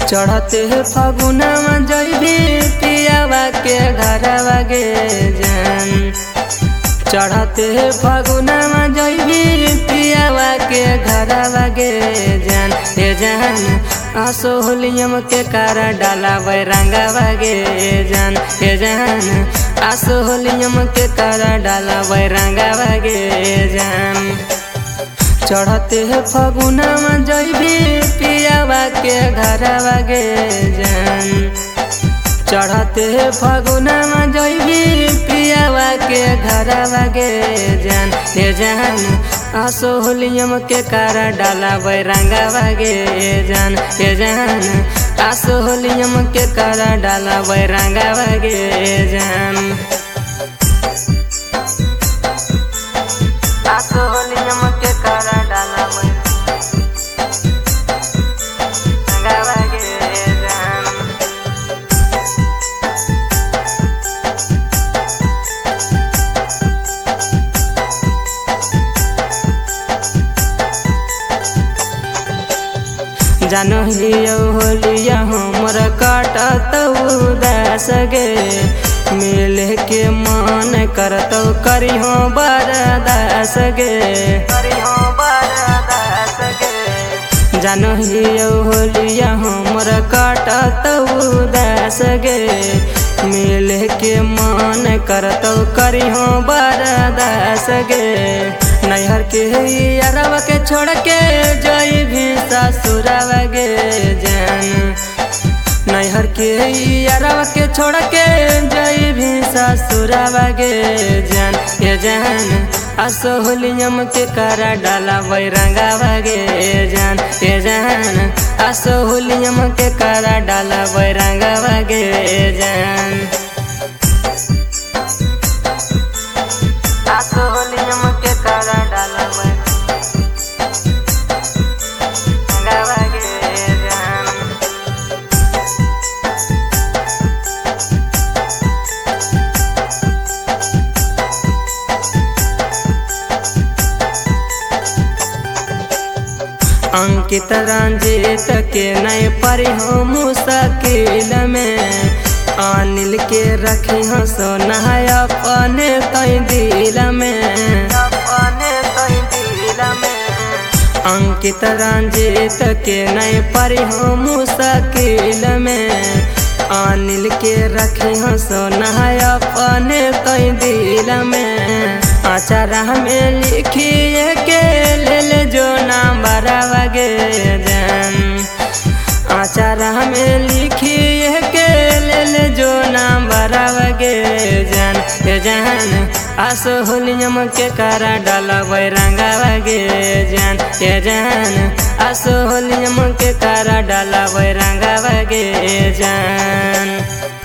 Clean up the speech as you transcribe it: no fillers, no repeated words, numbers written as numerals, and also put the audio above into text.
चढ़ते फगुनवा जइबी पियावा के घरवा गे जान। चढ़ते फगुनवा जइबी पियावा के घरवा गे जान। ए जान आसो होलियम के कारा डाला रंगवा गे जान। ए जान आसो होलियम के कारा डाला रंगवा गे जान। चढ़ते फगुनवा जइबी पियावा के घरवा गे जान। चढ़ते फगुनवा जइबी पियावा के घरवा गे जान। ए जान आसो होलियम के कारा डाला रंगवा गे जान। ए जान आसो होलियम के कारा डाला रंगवा गे जान। आसो होलियम के कारा डाला रंगवा गे जान। जानो हियो होलिया हमर काटत उदास गे। मिल के मन करतौ करिहो बरदास गे। जानो हियो होलिया हमर काटत उदास गे। मिल के मन करतौ करिहो बरदास गे। नैहर के अरब के छोड़ के जइबी ससुरवा गे जान। नैहर के अरब के छोड़ के जइबी ससुरवा गे जान। ए जान आसो होलियम के कारा डाला रंगवा गे जान। ए जान आसो होलियम के कारा डाला रंगवा गे जान। आसो होलियम के कारा डाला रंगवा गे जान। अंकित रंजीत के नए परी हो मुश्किल में। अनिल के रखी हो सोना अपने कई दिल में। अंकित रंजीत के नए परी हो मुश्किल में। अनिल के रखी हो सोना अपने कई दिल में। अचारा में लिखिए के ले जो नाम बरावा गे जान। अचारा में लिखिए के ले जो नाम बरावा गे जान। ए जान आसो होलियम के कारा डाला रंगवा गे जान। ए जान आसो होलियम के कारा डाला रंगवा गे जान।